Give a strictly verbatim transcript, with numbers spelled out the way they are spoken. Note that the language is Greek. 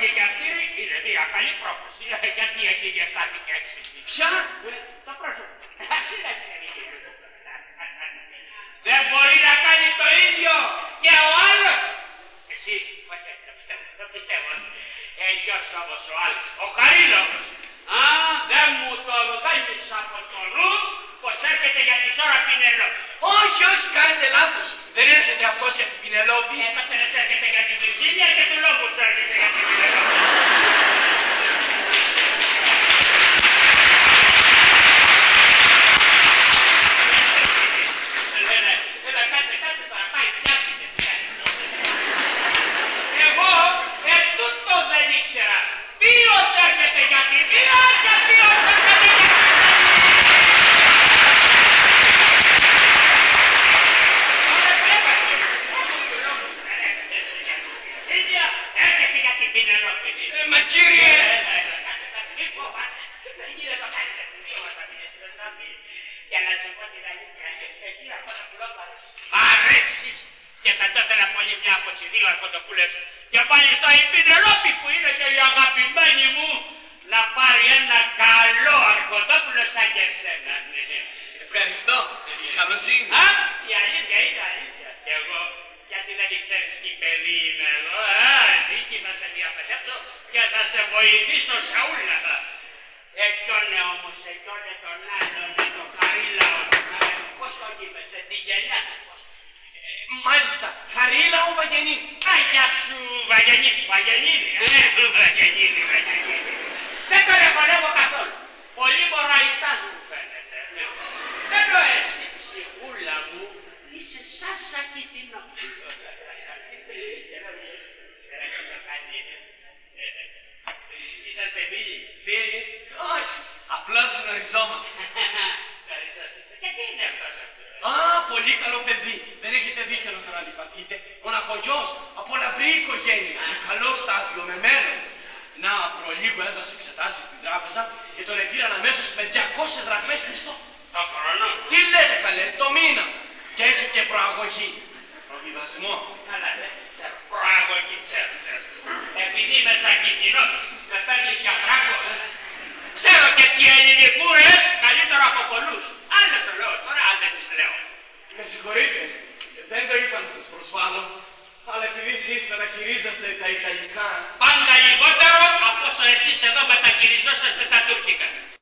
και καυτήρι είναι μια καλή πρόκληση. Γιατί εκεί διαστάθηκε έτσι. Ποια? Το πρόσωπο. Δεν μπορεί να κάνει το ίδιο και ο άλλος. Εσύ, όχι, δεν πιστεύω, δεν πιστεύω. Ε, ποιος όμως ο άλλος, ο Καρύλος. Α, δεν μου το βγάλεις από το νου πως έρχεται για τη ώρα Πινελόπη. Όχι, όχι, κάνετε λάθος. Δεν έρχεται αυτός για την Πινελόπη. Ε, τότε δεν έρχεται για την Βιρτζίνια και του λόγου σου έρχεται για την Πινελόπη. Έλα, κάτσε, κάτσε τώρα, πάει, πιάσετε. Εγώ, ε, τούτο δεν ήξερα. Ποιος έρχεται για τη βία και ποιος έρχεται για τη βία. Έρχεται για την Πινελόπη. Μα κύριε... Μη φοβάσαι. Κύριε το κάνετε. Για να σου πω την αλήθεια. Εσύ αυτό το πουλό μου αρέσει. Αρέσεις. Και θα το ήθελα πολύ μια από τις δύο αρχοντοπούλες. Και μάλιστα η Πινελόπη που είναι και η αγαπημένη μου να πάρει ένα καλό αρχοντόπουλο σαν και εσένα. Ευχαριστώ. Καλοσύνη. Α, η αλήθεια είναι αλήθεια. Και εγώ, γιατί δεν ξέρεις τι παιδί είμαι εγώ. Α, δίκη να σε διαπαιδεύσω και θα σε βοηθήσω σε όλα. Εκιώνε όμως, εκιώνε τον άλλον, τον Χαρίλαο. Πώς το είπες, τη γενιά του. Μάλιστα, Χαρίλα ο Βαγενίνη. Α, γεια σου, Βαγενίνη, Βαγενίνη. Ε, Βαγενίνη, Βαγενίνη. Δεν τον ρεχονεύω καθόλου. Πολύ μοραλιτάς μου φαίνεται. Ενώ εσύ, ψυχούλα μου, είσαι σαν σακιτινό. Είσαστε φίλοι. Φίλοι, όχι, απλώς γνωριζόμαστε. Και τι είναι αυτός? Α, πολύ καλό παιδί. Δεν έχετε δίκιο να τον αντιπαθείτε. Μοναχογιός, από λαμπρή οικογένεια. Καλό στάδιο, με μέλλον. Να, προλίγο έδωσε εξετάσεις στην τράπεζα και τον επήραν αμέσως με διακόσιες δραχμές μισθό. Το χρόνο. Τι λέτε καλέ, το μήνα. Και έχει και προαγωγή. Προβιβασμό. Καλά, δε. Προαγωγή, ξέρω, ξέρω. Επειδή είμαι σακιτινός, με παίρνεις για φράγκο. Ξέρω και τι ελληνικούρες καλύτερα από πολλούς. Άλλες το λέω τώρα, αν δεν τις λέω. Με συγχωρείτε, δεν το είπα να σας προσβάλλω, αλλά επειδή εσείς μεταχειρίζεστε τα Ιταλικά... Πάντα λιγότερο από όσο εσείς εδώ μεταχειριζόσαστε τα τουρκικά.